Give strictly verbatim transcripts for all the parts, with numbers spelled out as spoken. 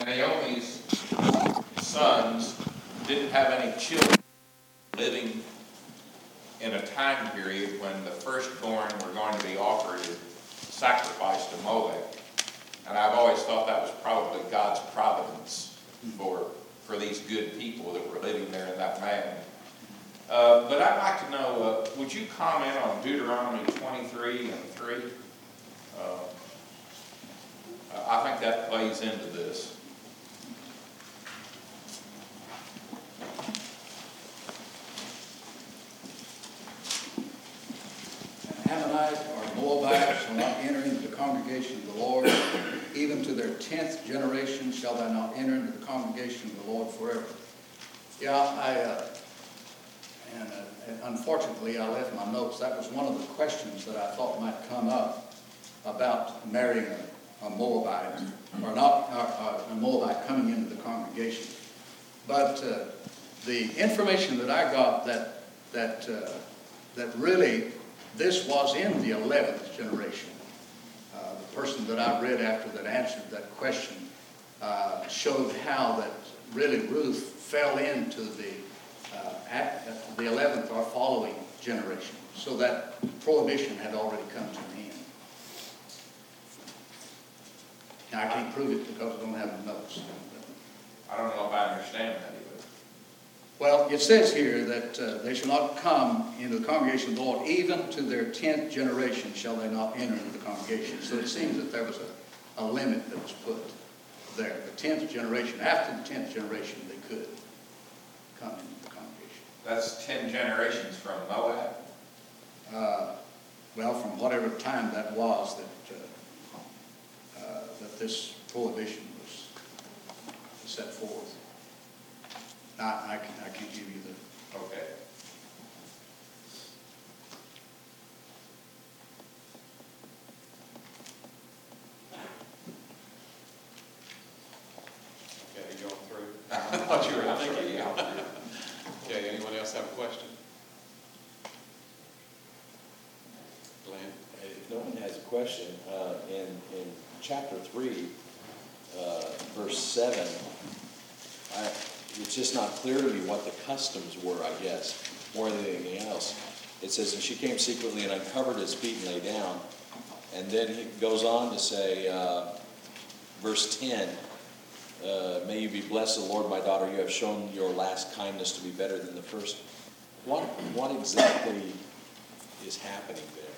Naomi's sons didn't have any children, living in a time period when the firstborn were going to be offered as sacrifice to Molech. And I've always thought that was probably God's providence for, for these good people that were living there in that land. Uh, but I'd like to know, uh, would you comment on Deuteronomy twenty-three and three? Uh, I think that plays into this. Ammonites or Moabites shall not enter into the congregation of the Lord. Even to their tenth generation shall thou not enter into the congregation of the Lord forever. Yeah, I, uh, and, uh, and unfortunately I left my notes. That was one of the questions that I thought might come up about marrying a, a Moabite, or not uh, a Moabite coming into the congregation. But uh, the information that I got that, that, uh, that really this was in the eleventh generation. Uh, the person that I read after that answered that question uh, showed how that really Ruth fell into the uh, at, at the eleventh or following generation. So that prohibition had already come to an end. Now I can't prove it because I don't have the notes. I don't know if I understand that either. Well, it says here that uh, they shall not come into the congregation of the Lord, even to their tenth generation shall they not enter into the congregation. So it seems that there was a, a limit that was put there. The tenth generation, after the tenth generation, they could come into the congregation. That's ten generations from Moab? Uh, well, from whatever time that was that, uh, uh, that this prohibition was set forth. I, I, can, I can't give you the... Okay. Okay, you going through? I thought you were thinking. Yeah. Okay, anyone else have a question? Glenn? If no one has a question, uh, in, in chapter three, uh, verse seven, I, it's just not clear to me what the customs were, I guess, more than anything else. It says, and she came secretly and uncovered his feet and lay down. And then he goes on to say, uh, verse ten, uh, may you be blessed, the Lord, my daughter, you have shown your last kindness to be better than the first. What, what exactly is happening there?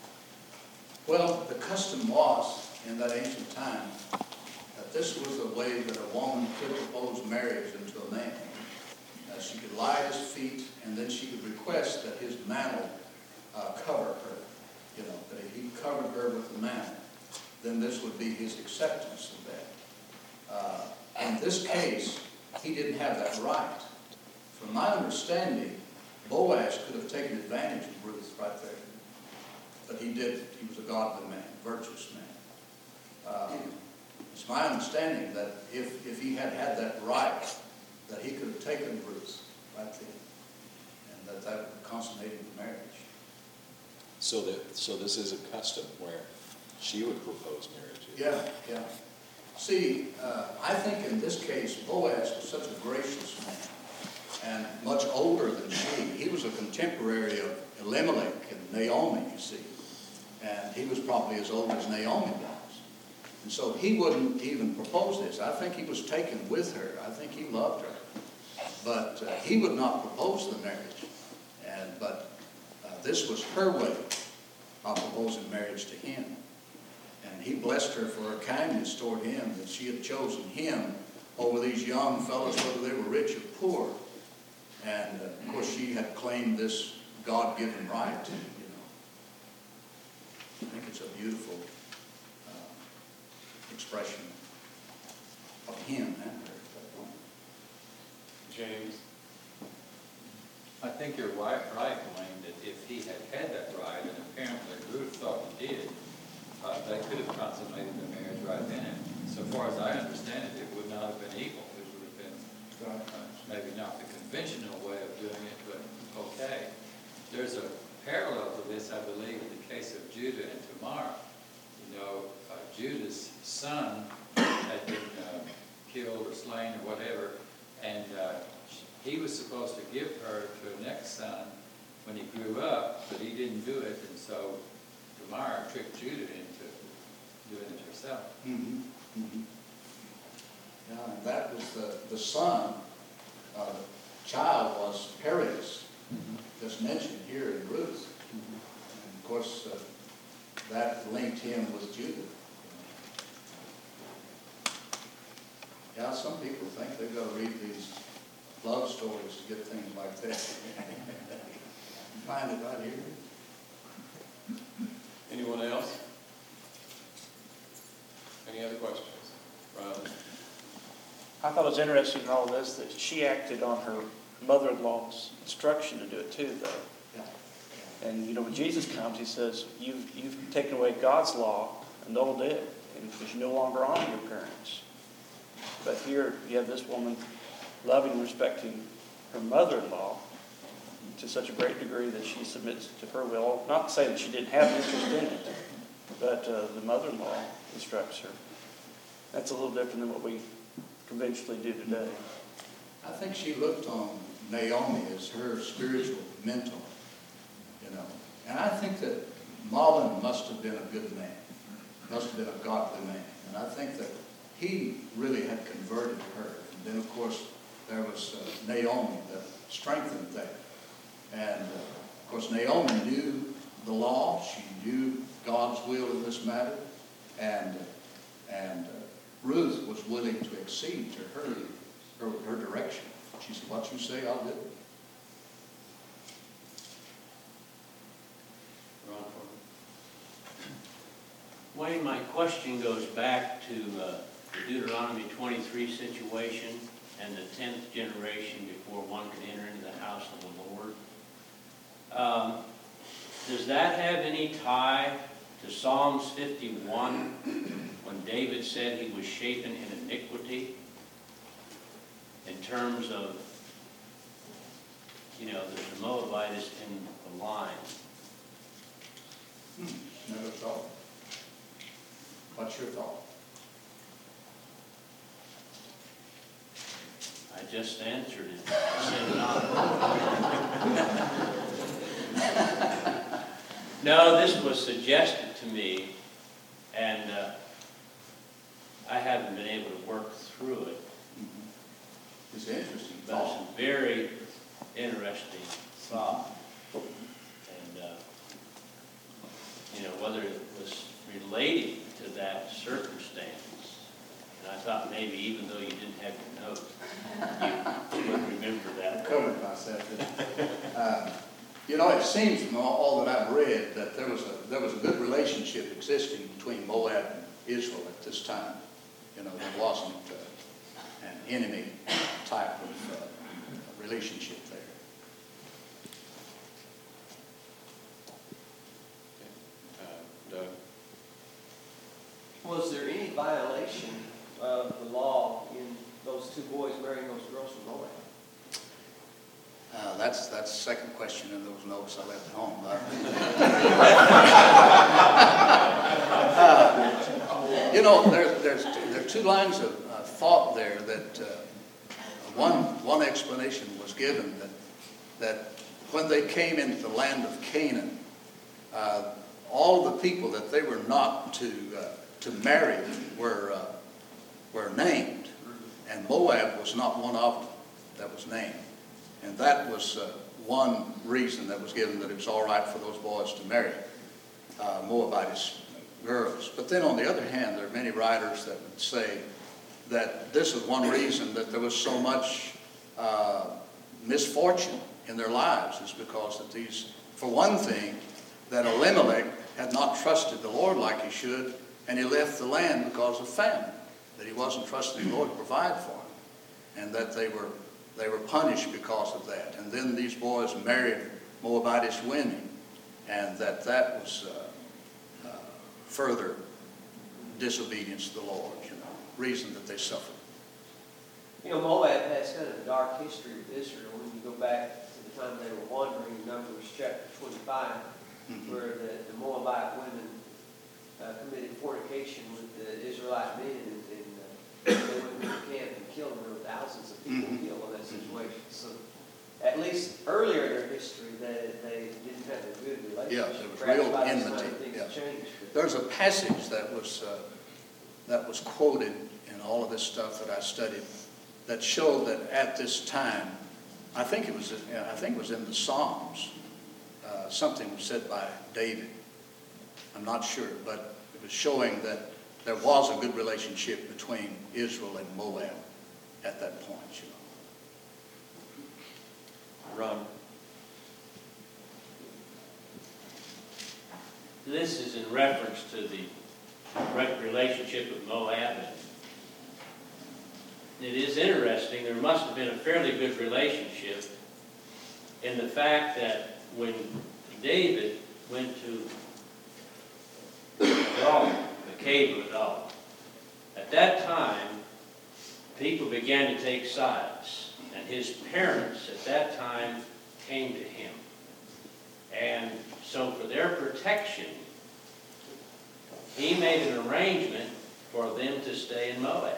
Well, the custom was, in that ancient time, that this was the way that a woman could propose marriage unto a man. Uh, she could lie at his feet, and then she could request that his mantle uh, cover her. You know, that if he covered her with the mantle, then this would be his acceptance of that. Uh, in this case, he didn't have that right. From my understanding, Boaz could have taken advantage of Ruth right there. But he didn't. He was a godly man, virtuous man. Uh, it's my understanding that if, if he had had that right, that he could have taken Ruth right then, and that that would have consummated the marriage. So that so this is a custom where she would propose marriage. Yeah, yeah. See, uh, I think in this case, Boaz was such a gracious man, and much older than she. He was a contemporary of Elimelech and Naomi, you see. And he was probably as old as Naomi was. And so he wouldn't even propose this. I think he was taken with her. I think he loved her. But uh, he would not propose the marriage. And But uh, this was her way of proposing marriage to him. And he blessed her for her kindness toward him, that she had chosen him over these young fellows, whether they were rich or poor. And, uh, of course, she had claimed this God-given right, you know. I think it's a beautiful uh, expression of him and her. James? I think you're right, right, Wayne, that if he had had that right, and apparently Ruth thought he did, uh, they could have consummated the marriage right then. And so far as I understand it, it would not have been equal. It would have been uh, maybe not the conventional way of doing it, but okay. There's a parallel to this, I believe, in the case of Judah and Tamar. You know, uh, Judah's son had been uh, killed slain or whatever. And uh, he was supposed to give her to a next son when he grew up, but he didn't do it. And so Tamar tricked Judah into doing it herself. Mm-hmm. Mm-hmm. Yeah, and that was the, the son, uh, the child was Perez, just mentioned here in Ruth. And of course, uh, that linked him with Judah. Yeah, some people think they've got to read these love stories to get things like that. Find it right here. Anyone else? Any other questions? Ron? I thought it was interesting in all this that she acted on her mother-in-law's instruction to do it too, though. Yeah. And, you know, when Jesus comes, he says, you've, you've taken away God's law, annulled it, and because you no longer honor your parents. But here you have this woman loving and respecting her mother-in-law to such a great degree that she submits to her will. Not to say that she didn't have an interest in it, but uh, the mother-in-law instructs her. That's a little different than what we conventionally do today. I think she looked on Naomi as her spiritual mentor, you know. And I think that Mahlon must have been a good man, must have been a godly man. And I think that he really had converted her. And then, of course, there was uh, Naomi that strengthened that. And, uh, of course, Naomi knew the law. She knew God's will in this matter. And, and uh, Ruth was willing to accede to her, her, her direction. She said, what you say, I'll do. Ron? Wayne, my question goes back to uh, the Deuteronomy twenty-three situation and the tenth generation before one can enter into the house of the Lord. Um, does that have any tie to Psalms fifty-one when David said he was shapen in iniquity in terms of, you know, there's a Moabitess in the line? Hmm, never thought. What's your thought? I just answered it. I said not. No, this was suggested to me, and uh, I haven't been able to work through it. Mm-hmm. It's interesting But it's thought. a very interesting thought. And, uh, you know, whether it was relating to that circumstance. And I thought maybe even though you didn't have your notes, you would remember that. Covered myself. uh, you know, it seems from all, all that I've read that there was a there was a good relationship existing between Moab and Israel at this time. You know, there wasn't uh, an enemy type of uh, relationship there. Uh, Doug? Was there any violation of the law in those two boys marrying those girls from Moab? Uh, that's that's the second question in those notes I left at home. Uh, you know, there, there's there are two lines of uh, thought there that uh, one one explanation was given that that when they came into the land of Canaan, uh, all the people that they were not to uh, to marry were uh, were named, and Moab was not one of them that was named. And that was uh, one reason that was given, that it was all right for those boys to marry uh, Moabitess girls. But then on the other hand, there are many writers that would say that this is one reason that there was so much uh, misfortune in their lives, is because that these, for one thing, that Elimelech had not trusted the Lord like he should, and he left the land because of famine, that he wasn't trusting the Lord to provide for him, and that they were They were punished because of that. And then these boys married Moabitess women, and that that was uh, uh, further disobedience to the Lord, you know, reason that they suffered. You know, Moab has kind of a dark history with Israel. When you go back to the time they were wandering in Numbers chapter twenty-five, mm-hmm. where the, the Moabite women uh, committed fornication with the Israelite men, and, and uh, they went to the camp and killed them. earlier in their history, they, they didn't have a good relationship. Yeah, there was Perhaps real by this enmity, time things yeah. changed. but- There's a passage that was, uh, that was quoted in all of this stuff that I studied that showed that at this time, I think it was, yeah, I think it was in the Psalms, uh, something was said by David. I'm not sure, but it was showing that there was a good relationship between Israel and Moab at that point, you know. Ron? This is in reference to the re- relationship with Moab. It is interesting, there must have been a fairly good relationship in the fact that when David went to Adullam, the cave of Adullam, at that time, people began to take sides, and his parents at that time came to him. And so for their protection, he made an arrangement for them to stay in Moab,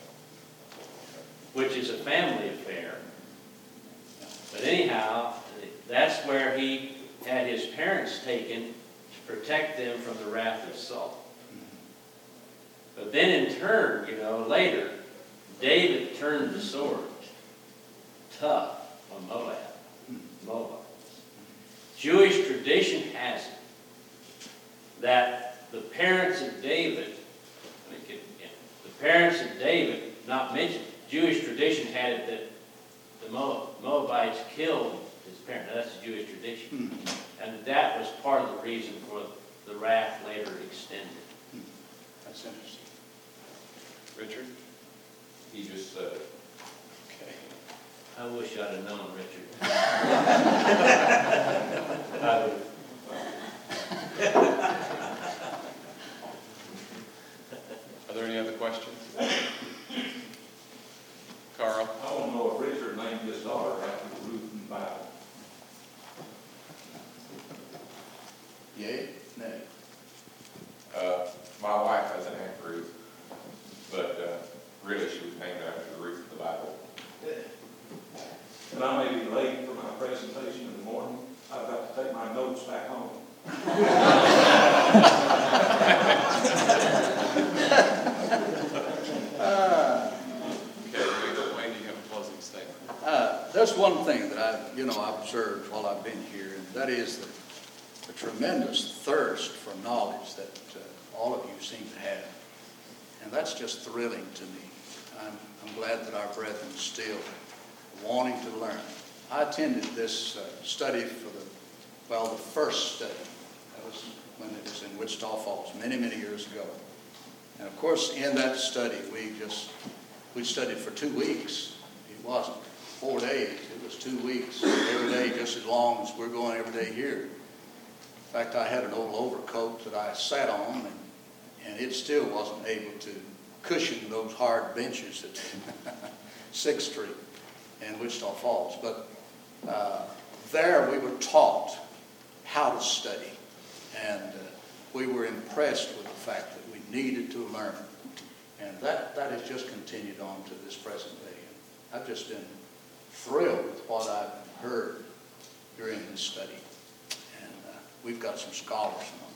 which is a family affair. But anyhow, that's where he had his parents taken to protect them from the wrath of Saul. But then in turn, you know, later, David turned the sword tough on Moab. Moab. Jewish tradition has it that the parents of David, let me get it again, the parents of David, not mentioned, Jewish tradition had it that the Moabites killed his parents. Now, that's a Jewish tradition. Hmm. And that was part of the reason for the wrath later extended. That's interesting. Richard? He just said it. Okay. I wish I'd have known, Richard. I would. Are there any other questions? Carl? I want to know if Richard named his daughter after Ruth in the Bible. Yea? Nay? Uh, my wife has an Aunt Ruth, but uh, really she was named after the Ruth of the Bible. And I may be late for my presentation in the morning. I've got to take my notes back home. Uh, Okay, Wayne, Wayne, do you have a closing statement? Uh, There's one thing that I, you know, I observed while I've been here, and that is the, the tremendous thirst for knowledge that uh, all of you seem to have. And that's just thrilling to me. I'm, I'm glad that our brethren are still wanting to learn. I attended this uh, study for the, well, the first study. That was when it was in Wichita Falls, many, many years ago. And of course, in that study, we just, we studied for two weeks. It wasn't four days, it was two weeks, every day just as long as we're going every day here. In fact, I had an old overcoat that I sat on, and, and it still wasn't able to cushion those hard benches at sixth Street in Wichita Falls. But uh, there we were taught how to study, and uh, we were impressed with the fact that we needed to learn. And that, that has just continued on to this present day. I've just been thrilled with what I've heard during this study. And uh, we've got some scholars